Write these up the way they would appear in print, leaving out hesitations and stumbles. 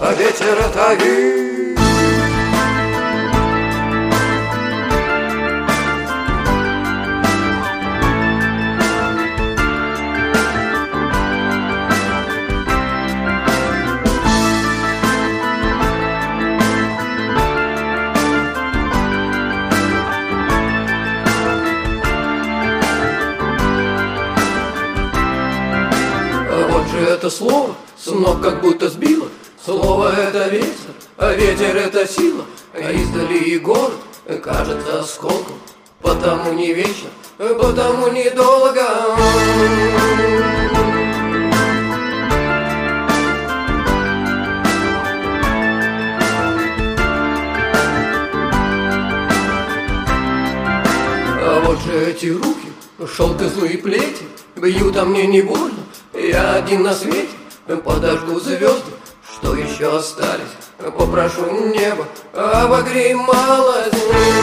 а ветер это и. Вот же это слово с ног как будто сбило. Слово это ветер, а ветер это сила. А издали и город кажется осколком. Потому не вечно, потому недолго. А вот же эти руки, шелк и злые плети, бьют, а мне не больно. Я один на свете, подожгу звезды, что еще остались. Попрошу небо, обогрей малость.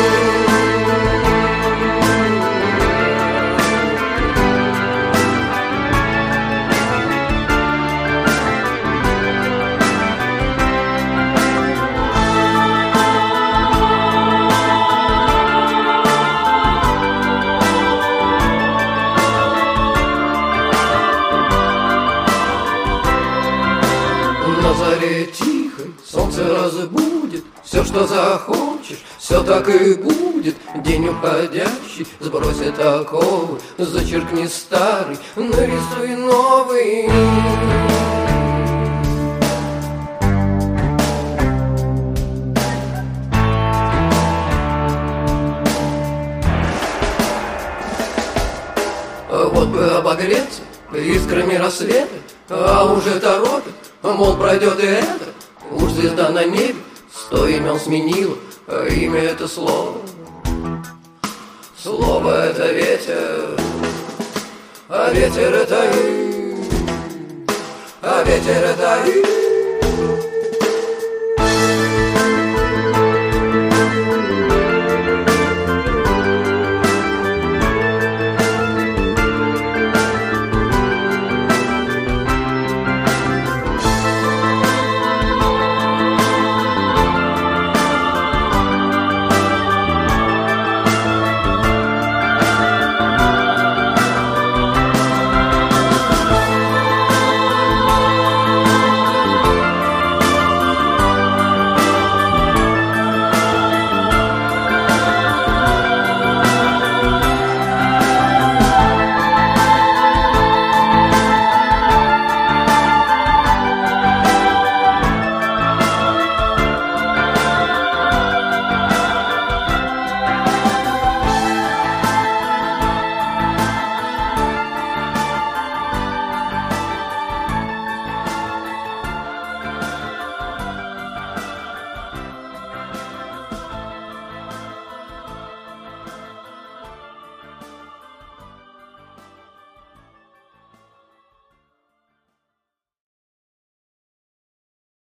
На заре тихой солнце разбудит. Все, что захочешь, все так и будет. День уходящий сбросит оковы. Зачеркни старый, нарисуй новый. Вот бы обогреться искрами рассвета, а уже торопит, мол, пройдет и это. Уж звезда на небе 100 имен сменила, а имя это слово. Слово это ветер, а ветер это и, а ветер это и.